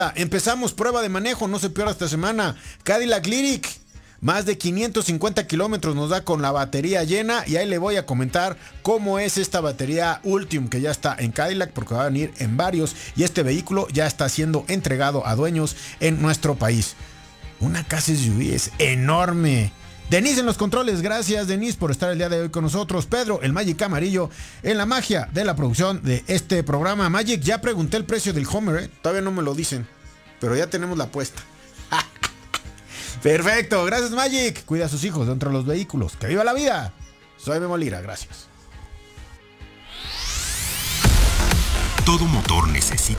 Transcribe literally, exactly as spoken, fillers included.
Empezamos prueba de manejo, no se pierda esta semana. Cadillac Lyriq, más de quinientos cincuenta kilómetros nos da con la batería llena. Y ahí le voy a comentar cómo es esta batería Ultium, que ya está en Cadillac, porque va a venir en varios. Y este vehículo ya está siendo entregado a dueños en nuestro país. Una casa S U V es enorme. Denise en los controles, gracias Denise por estar el día de hoy con nosotros. Pedro, el Magic Amarillo, en la magia de la producción de este programa. Magic, ya pregunté el precio del Homer, ¿eh? Todavía no me lo dicen, pero ya tenemos la apuesta. Perfecto, gracias Magic. Cuida a sus hijos dentro de los vehículos. ¡Que viva la vida! Soy Memo Lira, gracias. Todo motor necesita